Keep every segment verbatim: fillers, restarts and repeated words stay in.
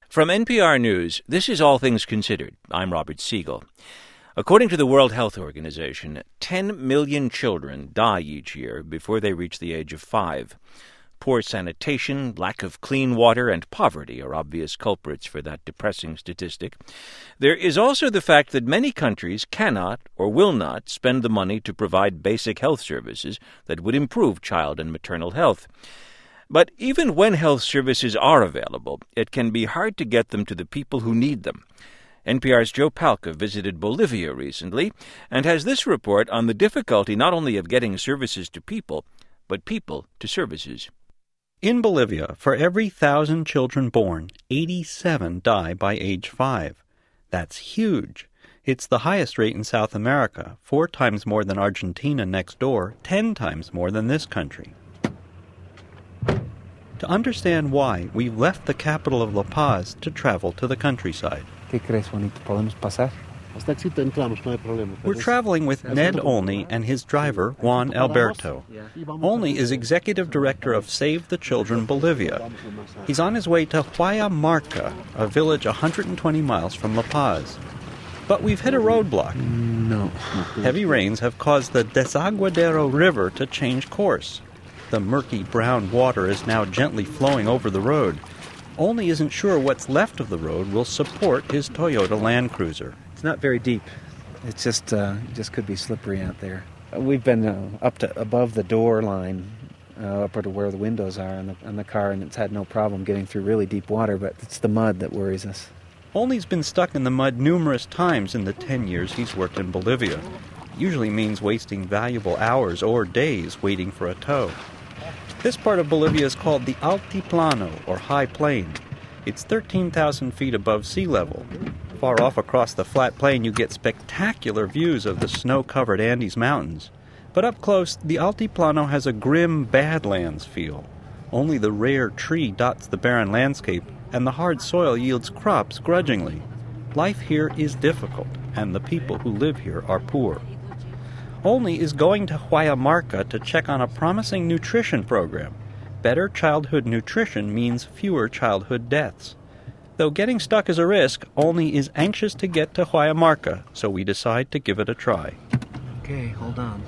From N P R News, this is All Things Considered. I'm Robert Siegel. According to the World Health Organization, ten million children die each year before they reach the age of five. Poor sanitation, lack of clean water, and poverty are obvious culprits for that depressing statistic. There is also the fact that many countries cannot or will not spend the money to provide basic health services that would improve child and maternal health. But even when health services are available, it can be hard to get them to the people who need them. N P R's Joe Palca visited Bolivia recently and has this report on the difficulty not only of getting services to people, but people to services. In Bolivia, for every thousand children born, eighty-seven die by age five. That's huge. It's the highest rate in South America, four times more than Argentina next door, ten times more than this country. To understand why, we've left the capital of La Paz to travel to the countryside. ¿Qué crees, Juanito? ¿Podemos pasar? We're traveling with Ned Olney and his driver, Juan Alberto. Olney is executive director of Save the Children Bolivia. He's on his way to Huayamarca, a village one hundred twenty miles from La Paz. But we've hit a roadblock. No. Heavy rains have caused the Desaguadero River to change course. The murky brown water is now gently flowing over the road. Olney isn't sure what's left of the road will support his Toyota Land Cruiser. It's not very deep. It's just, uh, it just could be slippery out there. We've been uh, up to above the door line, uh, up to where the windows are on the, on the car, and it's had no problem getting through really deep water, but it's the mud that worries us. Olney's been stuck in the mud numerous times in the ten years he's worked in Bolivia. It usually means wasting valuable hours or days waiting for a tow. This part of Bolivia is called the Altiplano, or High Plain. It's thirteen thousand feet above sea level. Far off across the flat plain you get spectacular views of the snow-covered Andes Mountains. But up close, the Altiplano has a grim Badlands feel. Only the rare tree dots the barren landscape, and the hard soil yields crops grudgingly. Life here is difficult, and the people who live here are poor. Olney is going to Huayamarca to check on a promising nutrition program. Better childhood nutrition means fewer childhood deaths. Though getting stuck is a risk, Olney is anxious to get to Huayamarca, so we decide to give it a try. Okay, hold on.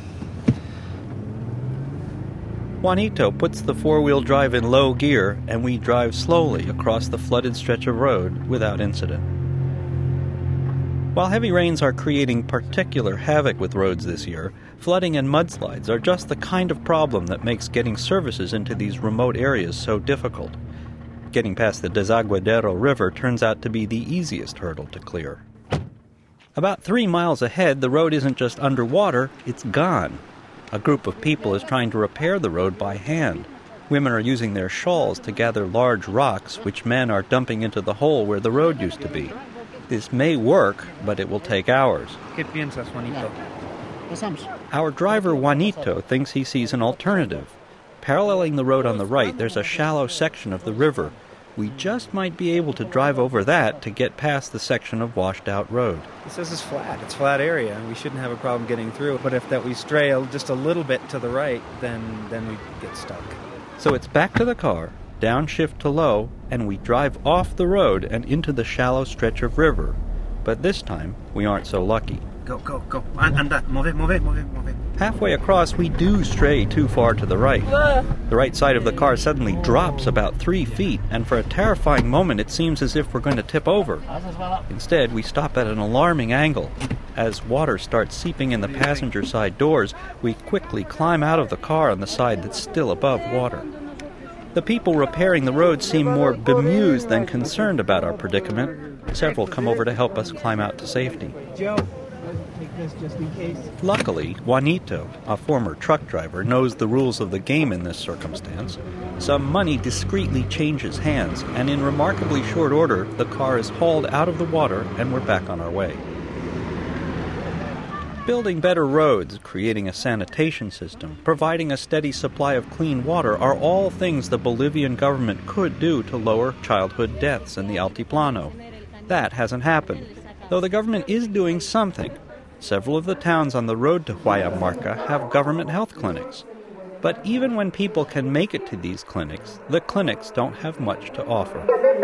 Juanito puts the four-wheel drive in low gear, and we drive slowly across the flooded stretch of road without incident. While heavy rains are creating particular havoc with roads this year, flooding and mudslides are just the kind of problem that makes getting services into these remote areas so difficult. Getting past the Desaguadero River turns out to be the easiest hurdle to clear. About three miles ahead, the road isn't just underwater, it's gone. A group of people is trying to repair the road by hand. Women are using their shawls to gather large rocks, which men are dumping into the hole where the road used to be. This may work, but it will take hours. ¿Qué piensas, Juanito? Our driver, Juanito, thinks he sees an alternative. Paralleling the road on the right, there's a shallow section of the river. We just might be able to drive over that to get past the section of washed-out road. It says it's flat. It's a flat area. We shouldn't have a problem getting through. But if that we stray just a little bit to the right, then, then we get stuck. So it's back to the car, downshift to low, and we drive off the road and into the shallow stretch of river. But this time, we aren't so lucky. Go, go, go. Anda, move, move, move, move. Halfway across, we do stray too far to the right. The right side of the car suddenly drops about three feet, and for a terrifying moment it seems as if we're going to tip over. Instead, we stop at an alarming angle. As water starts seeping in the passenger side doors, we quickly climb out of the car on the side that's still above water. The people repairing the road seem more bemused than concerned about our predicament. Several come over to help us climb out to safety. Luckily, Juanito, a former truck driver, knows the rules of the game in this circumstance. Some money discreetly changes hands, and in remarkably short order, the car is hauled out of the water and we're back on our way. Building better roads, creating a sanitation system, providing a steady supply of clean water are all things the Bolivian government could do to lower childhood deaths in the Altiplano. That hasn't happened, though the government is doing something. Several of the towns on the road to Huayamarca have government health clinics. But even when people can make it to these clinics, the clinics don't have much to offer.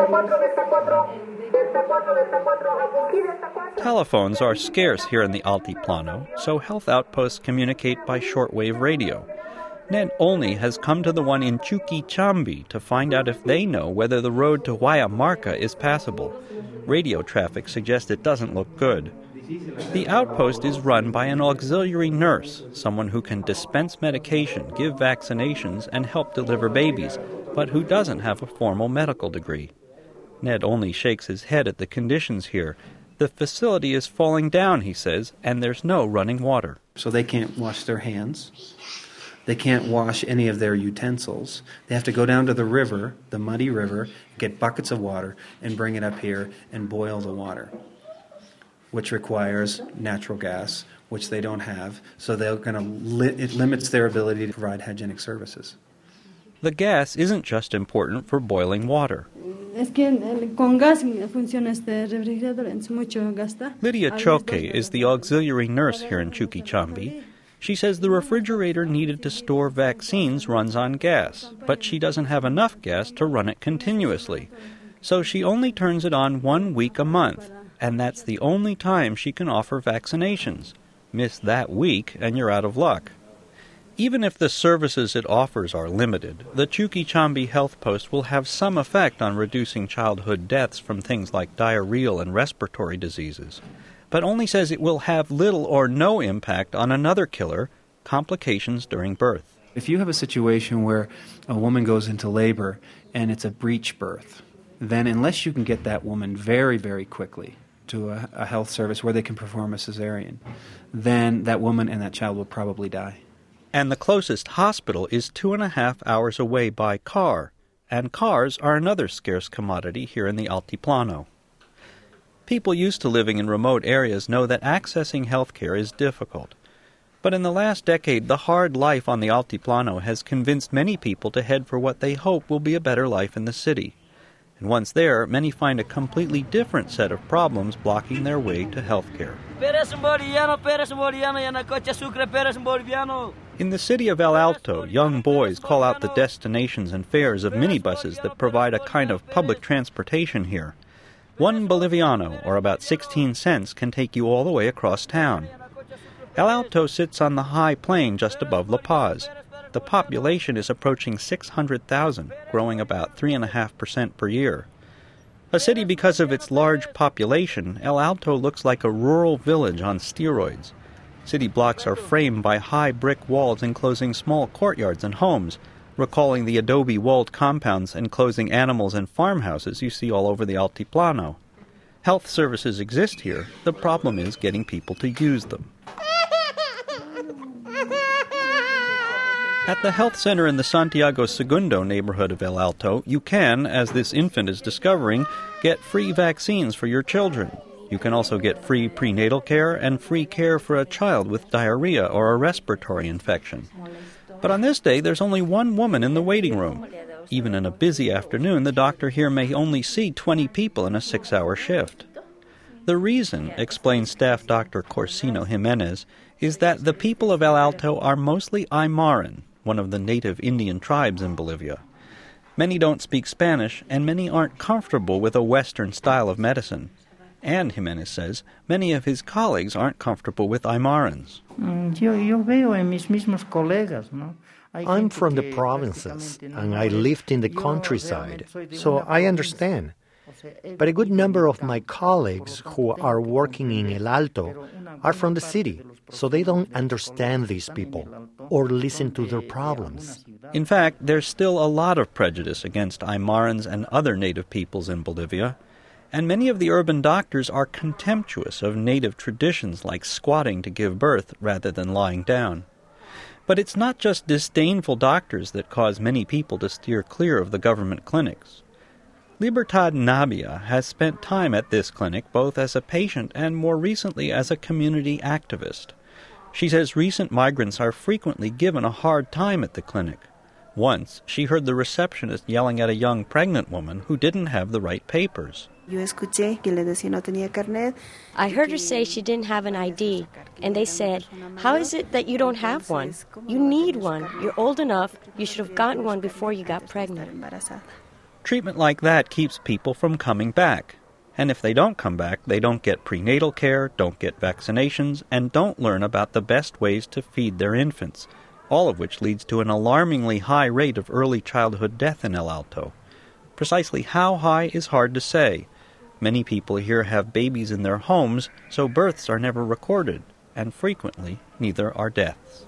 Telephones are scarce here in the Altiplano, so health outposts communicate by shortwave radio. Ned Olney has come to the one in Chuquichambi to find out if they know whether the road to Huayamarca is passable. Radio traffic suggests it doesn't look good. The outpost is run by an auxiliary nurse, someone who can dispense medication, give vaccinations, and help deliver babies, but who doesn't have a formal medical degree. Ned only shakes his head at the conditions here. The facility is falling down, he says, and there's no running water. So they can't wash their hands. They can't wash any of their utensils. They have to go down to the river, the muddy river, get buckets of water, and bring it up here and boil the water, which requires natural gas, which they don't have. So they're going to li- it limits their ability to provide hygienic services. The gas isn't just important for boiling water. Lydia Choque is the auxiliary nurse here in Chuquichambi. She says the refrigerator needed to store vaccines runs on gas, but she doesn't have enough gas to run it continuously. So she only turns it on one week a month, and that's the only time she can offer vaccinations. Miss that week and you're out of luck. Even if the services it offers are limited, the Chuquichambi Health Post will have some effect on reducing childhood deaths from things like diarrheal and respiratory diseases, but only says it will have little or no impact on another killer, complications during birth. If you have a situation where a woman goes into labor and it's a breech birth, then unless you can get that woman very, very quickly to a, a health service where they can perform a cesarean, then that woman and that child will probably die. And the closest hospital is two and a half hours away by car, and cars are another scarce commodity here in the Altiplano. People used to living in remote areas know that accessing health care is difficult. But in the last decade, the hard life on the Altiplano has convinced many people to head for what they hope will be a better life in the city. And once there, many find a completely different set of problems blocking their way to health care. In the city of El Alto, young boys call out the destinations and fares of minibuses that provide a kind of public transportation here. One Boliviano, or about sixteen cents, can take you all the way across town. El Alto sits on the high plain just above La Paz. The population is approaching six hundred thousand, growing about three point five percent per year. A city because of its large population, El Alto looks like a rural village on steroids. City blocks are framed by high brick walls enclosing small courtyards and homes, recalling the adobe-walled compounds enclosing animals and farmhouses you see all over the Altiplano. Health services exist here. The problem is getting people to use them. At the health center in the Santiago Segundo neighborhood of El Alto, you can, as this infant is discovering, get free vaccines for your children. You can also get free prenatal care and free care for a child with diarrhea or a respiratory infection. But on this day, there's only one woman in the waiting room. Even in a busy afternoon, the doctor here may only see twenty people in a six-hour shift. The reason, explains staff Doctor Corsino Jimenez, is that the people of El Alto are mostly Aymaran, one of the native Indian tribes in Bolivia. Many don't speak Spanish, and many aren't comfortable with a Western style of medicine. And, Jimenez says, many of his colleagues aren't comfortable with Aymarans. I'm from the provinces, and I lived in the countryside, so I understand. But a good number of my colleagues who are working in El Alto are from the city, so they don't understand these people or listen to their problems. In fact, there's still a lot of prejudice against Aymarans and other native peoples in Bolivia, and many of the urban doctors are contemptuous of native traditions like squatting to give birth rather than lying down. But it's not just disdainful doctors that cause many people to steer clear of the government clinics. Libertad Navia has spent time at this clinic both as a patient and more recently as a community activist. She says recent migrants are frequently given a hard time at the clinic. Once, she heard the receptionist yelling at a young pregnant woman who didn't have the right papers. I heard her say she didn't have an I D, and they said, "How is it that you don't have one? You need one. You're old enough. You should have gotten one before you got pregnant." Treatment like that keeps people from coming back. And if they don't come back, they don't get prenatal care, don't get vaccinations, and don't learn about the best ways to feed their infants, all of which leads to an alarmingly high rate of early childhood death in El Alto. Precisely how high is hard to say. Many people here have babies in their homes, so births are never recorded, and frequently neither are deaths.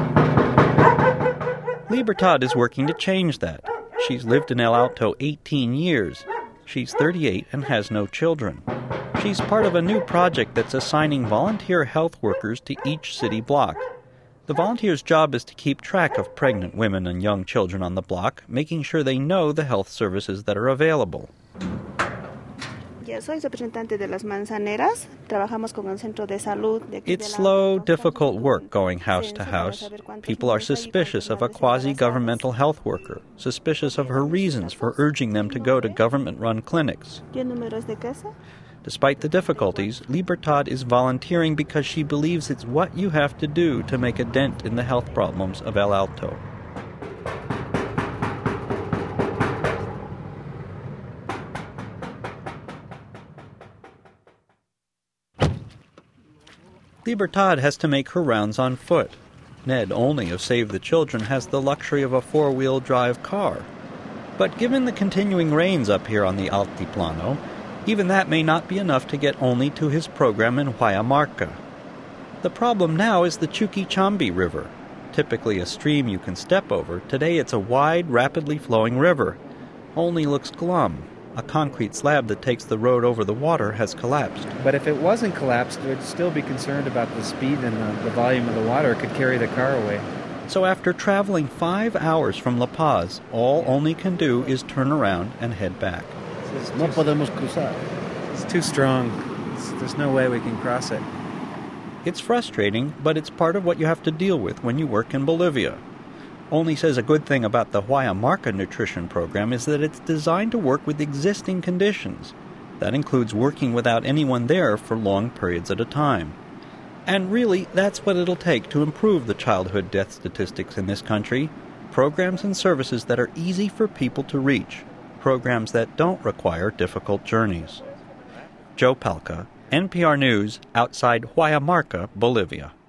Libertad is working to change that. She's lived in El Alto eighteen years. She's thirty-eight and has no children. She's part of a new project that's assigning volunteer health workers to each city block. The volunteers' job is to keep track of pregnant women and young children on the block, making sure they know the health services that are available. It's slow, difficult work going house to house. People are suspicious of a quasi-governmental health worker, suspicious of her reasons for urging them to go to government-run clinics. Despite the difficulties, Libertad is volunteering because she believes it's what you have to do to make a dent in the health problems of El Alto. Libertad has to make her rounds on foot. Ned Olney of Save the Children has the luxury of a four-wheel drive car. But given the continuing rains up here on the Altiplano, even that may not be enough to get Olney to his program in Huayamarca. The problem now is the Chuquichambi River. Typically a stream you can step over, today it's a wide, rapidly flowing river. Olney looks glum. A concrete slab that takes the road over the water has collapsed. But if it wasn't collapsed, we'd still be concerned about the speed and the, the volume of the water. It could carry the car away. So after traveling five hours from La Paz, all Olney can do is turn around and head back. No podemos cruzar. It's too strong. It's, there's no way we can cross it. It's frustrating, but it's part of what you have to deal with when you work in Bolivia. Olney says a good thing about the Huayamarca nutrition program is that it's designed to work with existing conditions. That includes working without anyone there for long periods at a time. And really, that's what it'll take to improve the childhood death statistics in this country. Programs and services that are easy for people to reach. Programs that don't require difficult journeys. Joe Palca, N P R News, outside Huayamarca, Bolivia.